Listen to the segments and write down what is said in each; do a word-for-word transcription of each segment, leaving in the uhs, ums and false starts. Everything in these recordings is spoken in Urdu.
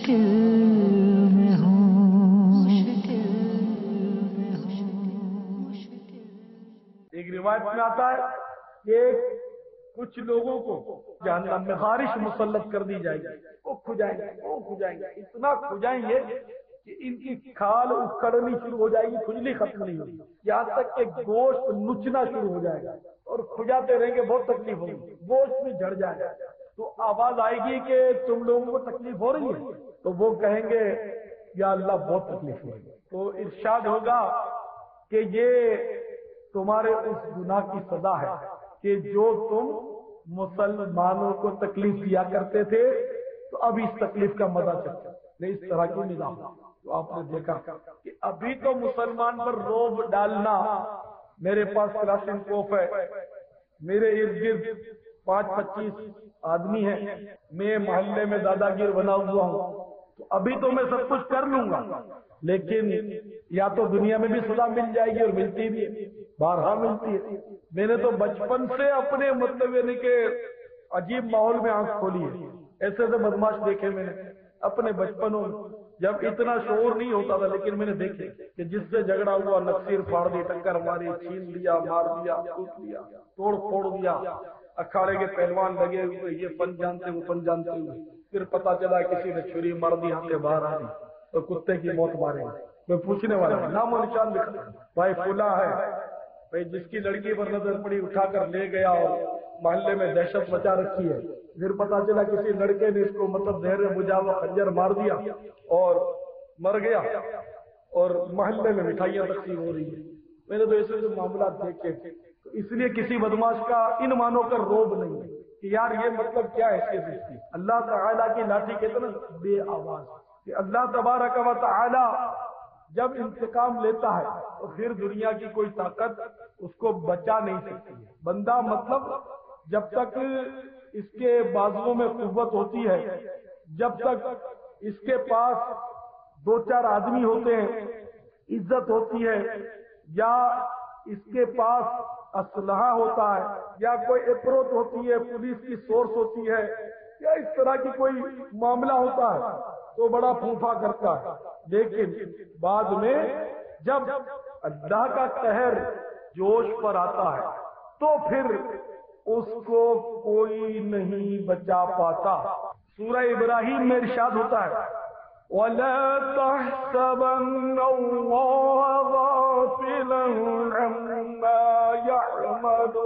مشکل میں ہوں، مشکل میں ہوں۔ ایک روایت میں آتا ہے کہ کچھ لوگوں کو جہنم میں خارش مسلط کر دی جائے گی، وہ کھجائیں گے وہ کھجائیں گے، اتنا کھجائیں گے کہ ان کی کھال اکھڑنی شروع ہو جائے گی، کھجلی ختم نہیں ہوگی، یہاں تک کہ گوشت نچنا شروع ہو جائے گا اور کھجاتے رہیں گے، بہت تکلیف ہوگی، گوشت میں جھڑ جائے گا۔ تو آواز آئے گی کہ تم لوگوں کو تکلیف ہو رہی ہے؟ تو وہ کہیں گے یا اللہ بہت تکلیف ہو رہی ہے۔ تو ارشاد ہوگا کہ یہ تمہارے اس گناہ کی سزا ہے کہ جو تم مسلمانوں کو تکلیف دیا کرتے تھے تو اب اس تکلیف کا مزہ چکھو۔ نہیں اس طرح کی نظام تو آپ نے دیکھا کہ ابھی تو مسلمان پر روب ڈالنا، میرے پاس کلاشنکوف ہے، میرے ارد گرد پانچ پچیس آدمی ہیں، میں محلے میں دادا گیر بنا ہوا ہوں، تو ابھی تو میں سب کچھ کر لوں گا، لیکن یا تو دنیا میں بھی سزا مل جائے گی اور ملتی بھی ہے، بارہا ملتی ہے۔ میں نے تو بچپن سے اپنے مطلب یعنی کہ عجیب ماحول میں آنکھ کھولی ہے، ایسے ایسے بدماش دیکھے میں نے اپنے بچپنوں میں، جب اتنا شعور نہیں ہوتا تھا، لیکن میں نے دیکھے کہ جس سے جھگڑا ہوا نقصیر پھاڑ دی، ٹکر ماری، چھین لیا، مار دیا، ٹوٹ لیا، توڑ پھوڑ دیا، اکھاڑے کے پہلوان لگے ہوئے، یہ فن جانتے وہ فن جانتے ہوئے، پھر پتا چلا کسی نے چھری مار دی، ہاتھ سے باہر آ دی تو کتے کی موت مارے گی۔ میں پوچھنے والا ہوں، نام و نشان بھی ختم، بھائی فلاں ہے، بھائی جس کی لڑکی پر نظر پڑی اٹھا کر لے گیا اور محلے میں دہشت مچا رکھی ہے، پھر پتا چلا کسی لڑکے نے اس کو مطلب زہر بجھا ہوا خنجر مار دیا اور مر گیا، اور محلے میں مٹھائیاں تقسیم ہو رہی ہیں۔ میں نے تو ایسے جو معاملات دیکھے، تو اس لیے کسی بدماش کا ان مانوں کا روب نہیں ہے کہ یار یہ مطلب کیا ہے اس کی۔ اللہ تعالیٰ کی لاٹھی کہتے نا بے آواز، کہ اللہ تبارک و تعالی جب انتقام لیتا ہے تو پھر دنیا کی کوئی طاقت اس کو بچا نہیں سکتی ہے۔ بندہ مطلب جب تک اس کے بازوؤں میں قوت ہوتی ہے، جب تک اس کے پاس دو چار آدمی ہوتے ہیں، عزت ہوتی ہے، یا اس کے پاس اسلحہ ہوتا ہے، یا کوئی اپروچ ہوتی ہے، پولیس کی سورس ہوتی ہے، یا اس طرح کی کوئی معاملہ ہوتا ہے تو بڑا پھوفا کرتا ہے، لیکن بعد میں جب اللہ کا قہر جوش پر آتا ہے تو پھر اس کو کوئی نہیں بچا پاتا۔ سورہ ابراہیم میں ارشاد ہوتا ہے وَلَا تَحْسَبَنَّ اللَّهَ غَافِلًا عَمَّا يَعْمَلُ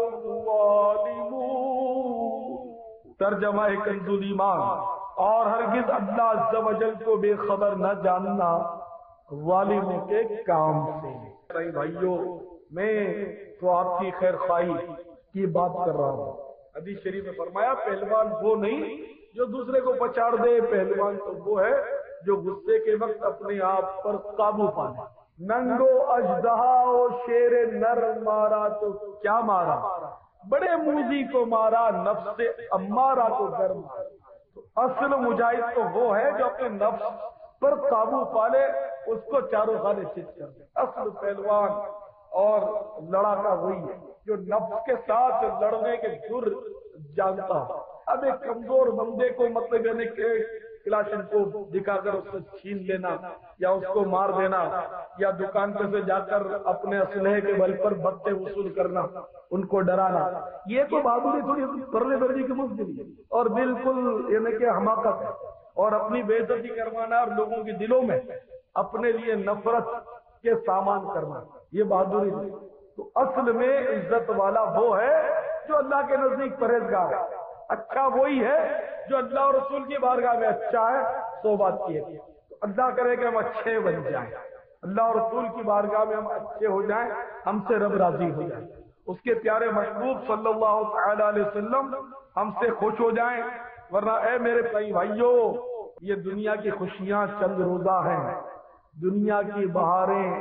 الظَّالِمُونَ۔ ترجمہ کنز الایمان، اور ہرگز اللہ عز و جل کو بے خبر نہ جاننا ظالموں کے کام سے۔ بھائیو میں تو آپ کی خیر خواہی کی بات کر رہا ہوں۔ حدیث شریف میں فرمایا پہلوان وہ نہیں جو دوسرے کو پچاڑ دے، پہلوان تو وہ ہے جو غصے کے وقت اپنے آپ پر قابو پائے۔ ننگو اژدہا و شیر نر مارا تو کیا مارا، بڑے موذی کو مارا نفس امارہ کو ڈر مارا۔ تو اصل مجاہد تو وہ ہے جو اپنے نفس پر قابو پالے، اس کو چاروں خانے چت کر دے۔ اصل پہلوان اور لڑاکا وہی ہے جو نفس کے ساتھ لڑنے کے گر جانتا ہو۔ اب ایک کمزور بندے کو مطلب یعنی کہ کلاشن کو دکھا کر اس سے چھین لینا یا اس کو مار دینا، یا دکان پہ سے جا کر اپنے اسلحے کے بل پر بکتے وصول کرنا، ان کو ڈرانا، یہ تو بہادری تھوڑی پرلے درجے کی مزدوری اور بالکل یعنی کہ حماقت ہے، اور اپنی بے عزتی کروانا اور لوگوں کے دلوں میں اپنے لیے نفرت کے سامان کرنا، یہ بہادری نہیں۔ تو اصل میں عزت والا وہ ہے جو اللہ کے نزدیک پرہیزگار ہے۔ اچھا وہی ہے جو اللہ اور رسول کی بارگاہ میں اچھا ہے، سو بات کی ہے۔ تو اللہ کرے کہ ہم اچھے بن جائیں، اللہ اور رسول کی بارگاہ میں ہم اچھے ہو جائیں، ہم سے رب راضی ہو جائے، اس کے پیارے محبوب صلی اللہ تعالی علیہ وسلم ہم سے خوش ہو جائیں۔ ورنہ اے میرے بھائیو، یہ دنیا کی خوشیاں چند روزہ ہیں، دنیا کی بہاریں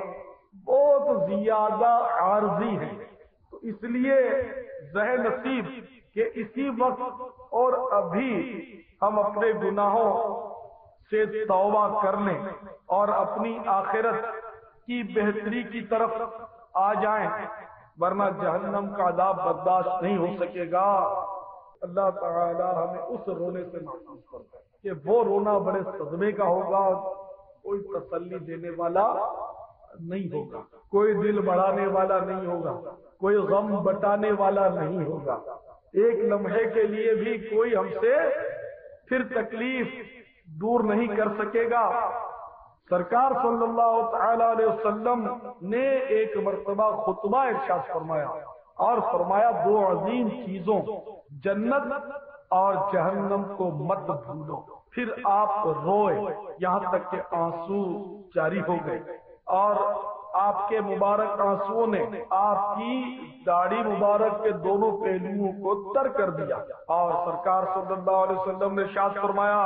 بہت زیادہ عارضی ہیں۔ تو اس لیے ذہ نصیب کہ اسی وقت اور ابھی ہم اپنے گناہوں سے توبہ کر لیں اور اپنی آخرت کی بہتری کی طرف آ جائیں، ورنہ جہنم کا عذاب برداشت نہیں ہو سکے گا۔ اللہ تعالی ہمیں اس رونے سے محفوظ فرمائے۔ کہ وہ رونا بڑے صدمے کا ہوگا، کوئی تسلی دینے والا نہیں ہوگا، کوئی دل بڑھانے والا نہیں ہوگا، کوئی غم بٹانے والا نہیں ہوگا، ایک لمحے کے لیے بھی کوئی ہم سے پھر تکلیف دور نہیں کر سکے گا۔ سرکار صلی اللہ تعالی علیہ وسلم نے ایک مرتبہ خطبہ ارشاد فرمایا اور فرمایا دو عظیم چیزوں جنت اور جہنم کو مت بھولو۔ پھر آپ روئے یہاں تک کہ آنسو جاری ہو گئے، اور آپ کے مبارک آنسوؤں نے آپ کی داڑھی مبارک کے دونوں پہلوؤں کو تر کر دیا، اور سرکار صلی اللہ علیہ وسلم نے ارشاد فرمایا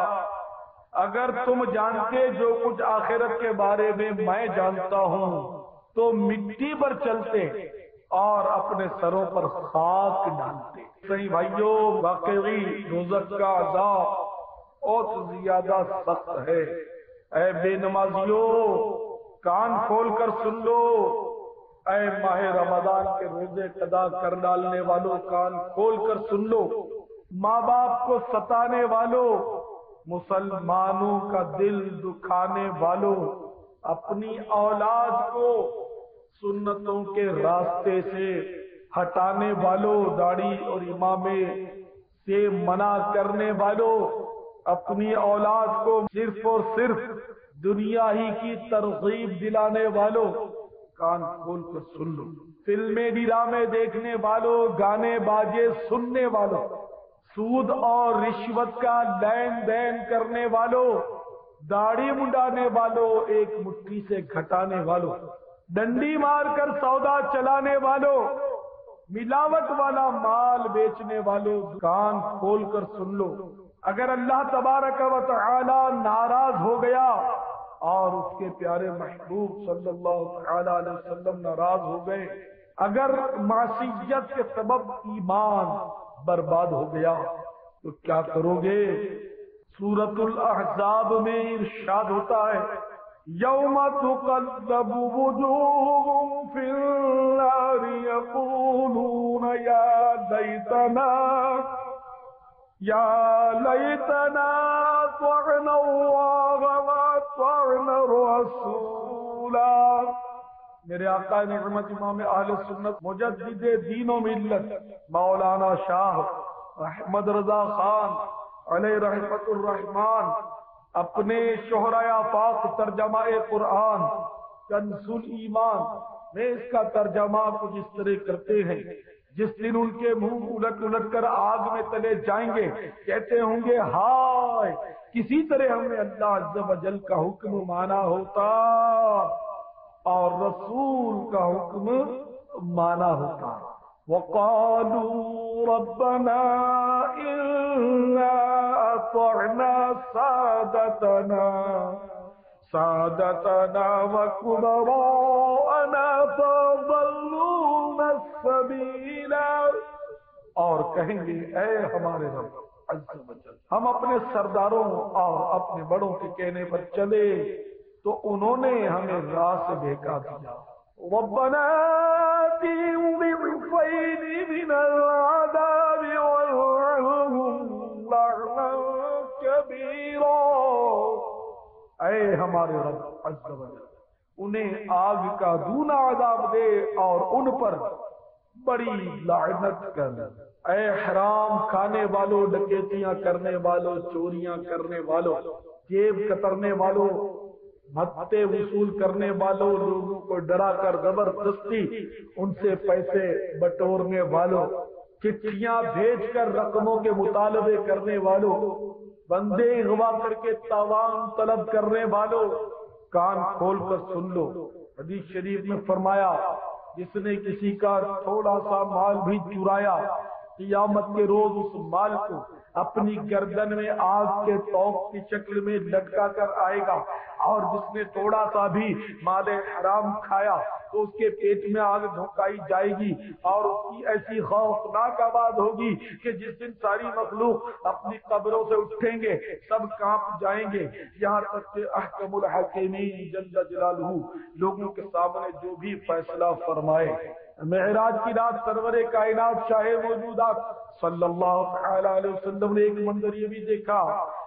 اگر تم جانتے جو کچھ آخرت کے بارے میں میں جانتا ہوں تو مٹی پر چلتے اور اپنے سروں پر خاک ڈالتے۔ صحیح بھائیوں، واقعی دوزخ کا عذاب بہت زیادہ سخت ہے۔ اے بے نمازیوں کان کھول کر سن لو، اے ماہ رمضان کے روزے قضا کر ڈالنے والوں کان کھول کر سن لو، ماں باپ کو ستانے والوں، مسلمانوں کا دل دکھانے والوں، اپنی اولاد کو سنتوں کے راستے سے ہٹانے والوں، داڑھی اور امامے سے منع کرنے والوں، اپنی اولاد کو صرف اور صرف دنیا ہی کی ترغیب دلانے والوں، کان کھول کر سن لو۔ فلمیں ڈرامے دیکھنے والوں، گانے باجے سننے والوں، سود اور رشوت کا لین دین کرنے والوں، داڑھی منڈانے والوں، ایک مٹھی سے گھٹانے والوں، ڈنڈی مار کر سودا چلانے والوں، ملاوٹ والا مال بیچنے والوں، کان کھول کر سن لو۔ اگر اللہ تبارک و تعالی ناراض ہو گیا اور اس کے پیارے محبوب صلی اللہ تعالی علیہ وسلم ناراض ہو گئے، اگر معصیت کے سبب ایمان برباد ہو گیا تو کیا کرو گے؟ سورۃ الاحزاب میں ارشاد ہوتا ہے یوم تقلب وجوہہم فی النار یقولون یا لیتنا یا لیتنا اطعنا اللہ واطعنا الرسولا۔ میرے آقا نعمت امام اہل سنت مجدد دین و ملت مولانا شاہ احمد رضا خان علیہ رحمت الرحمان اپنے شہرۂ آفاق ترجمہ قرآن کنز الایمان میں اس کا ترجمہ کچھ اس طرح کرتے ہیں، جس دن ان کے منہ الٹ الٹ کر آگ میں تلے جائیں گے، کہتے ہوں گے ہائے کسی طرح ہم نے اللہ عز و جل کا حکم مانا ہوتا اور رسول کا حکم مانا ہوتا۔ وَقَالُوا رَبَّنَا إِنَّا أَطَعْنَا سَادَتَنَا سَادَتَنَا وَكُبَرَاءَنَا فَأَضَلُّونَا السَّبِيلَ، اور کہیں گے اے ہمارے رب عز و جل ہم اپنے سرداروں اور اپنے بڑوں کے کہنے پر چلے تو انہوں نے ہمیں راہ سے بہکا دیا۔ ربنا آتِهِمْ ضِعْفَيْنِ مِنَ الْعَذَابِ وَالْعَنْهُمْ لَعْنًا كَبِيرًا، اے ہمارے رب عز و جل انہیں آگ کا دونا عذاب دے اور ان پر بڑی لعنت کر۔ اے حرام کھانے والوں، ڈکیتیاں کرنے والوں، چوریاں کرنے والوں، جیب کترنے والوں، بھتے وصول کرنے والوں، لوگوں کو ڈرا کر زبردستی ان سے پیسے بٹورنے والوں، چٹھیاں بھیج کر رقموں کے مطالبے کرنے والوں، بندے اغوا کر کے تاوان طلب کرنے والوں، کان کھول کر سن لو۔ حدیث شریف میں فرمایا جس نے کسی کا تھوڑا سا مال بھی چرایا قیامت کے روز اس مال کو اپنی گردن میں آگ کے توق کی شکل میں لٹکا کر آئے گا، اور جس نے تھوڑا سا بھی مال حرام کھایا تو اس کے پیٹ میں آگ دھونکائی جائے گی، اور اس کی ایسی خوفناک آواز ہوگی کہ جس دن ساری مخلوق اپنی قبروں سے اٹھیں گے، سب کانپ جائیں گے، یہاں تک کہ احکم الحاکمین جل جلالہ لوگوں کے سامنے جو بھی فیصلہ فرمائے۔ معراج کی رات سرور کائنات شاہ موجودات صلی اللہ تعالی علیہ وسلم نے ایک منظر یہ بھی دیکھا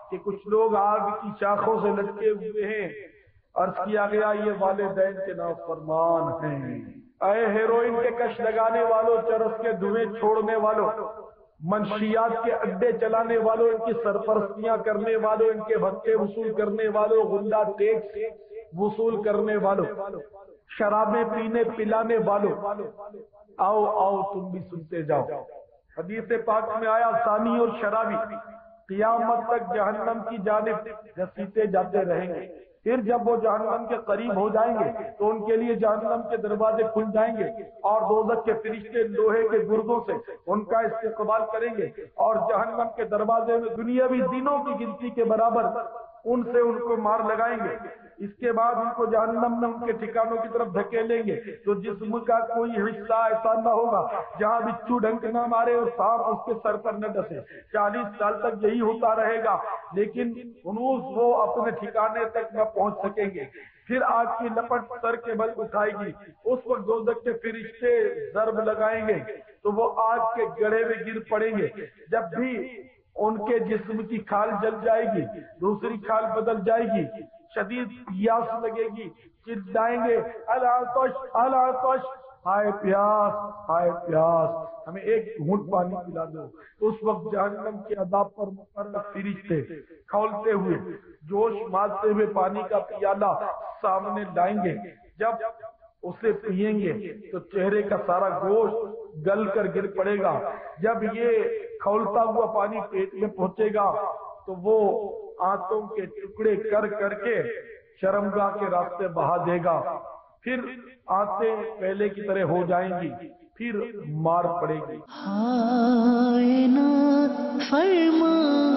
کہ کچھ لوگ آگ کی شاخوں سے لٹکے ہوئے ہیں. عرض کیا گیا یہ والدین کے نافرمان ہیں. اے ہیروئن کے کش لگانے والوں، چرس کے دھویں چھوڑنے والوں، منشیات کے اڈے چلانے والوں، ان کی سرپرستیاں کرنے والوں، ان کے بھتے وصول کرنے والوں، غلہ ٹیکس وصول کرنے والوں، شرابیں پینے پلانے والوں، آؤ آؤ تم بھی سنتے جاؤ. حدیث پاک میں آیا ثانی اور شرابی قیامت تک جہنم کی جانب گھسیٹے جاتے رہیں گے. پھر جب وہ جہنم کے قریب ہو جائیں گے تو ان کے لیے جہنم کے دروازے کھل جائیں گے اور دوزخ کے فرشتے لوہے کے گردوں سے ان کا استقبال کریں گے اور جہنم کے دروازے میں دنیاوی دنوں کی گنتی کے برابر ان سے ان کو مار لگائیں گے. اس کے بعد ان کو جہنم میں ان کے ٹھکانوں کی طرف دھکیلیں گے تو جسم کا کوئی حصہ ایسا نہ ہوگا جہاں بچھو ڈنک نہ مارے اور سانپ اس کے سر پر نہ ڈسے. چالیس سال تک یہی ہوتا رہے گا لیکن انوس وہ اپنے ٹھکانے تک نہ پہنچ سکیں گے. پھر آگ کی لپٹ سر کے بل اٹھائے گی. اس وقت دوزخ کے فرشتے ضرب لگائیں گے تو وہ آگ کے گڑھے میں گر پڑیں گے. جب بھی ان کے جسم کی کھال جل جائے گی دوسری کھال بدل جائے گی، شدید پیاس لگے گی، چلائیں گے العطش العطش، ہائے پیاس ہائے پیاس، ہمیں ایک گھونٹ پانی پلا دو. اس وقت جہنم کے عذاب پر مقرر فرشتے کھولتے ہوئے جوش مارتے ہوئے پانی کا پیالہ سامنے لائیں گے. جب اسے پئیں گے تو چہرے کا سارا گوشت گل کر گر پڑے گا. جب یہ کھولتا ہوا پانی پیٹ میں پہنچے گا تو وہ آنتوں کے ٹکڑے کر کر کے شرمگاہ کے راستے بہا دے گا. پھر آنتیں پہلے کی طرح ہو جائیں گی، پھر مار پڑے گی. ہائے نات فرمانیاں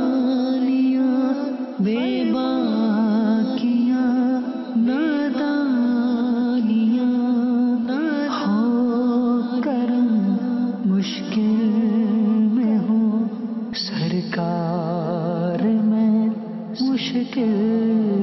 بے باکیاں نادانیاں ہو کرم مشکل میں ہوں سرکار میں مشکل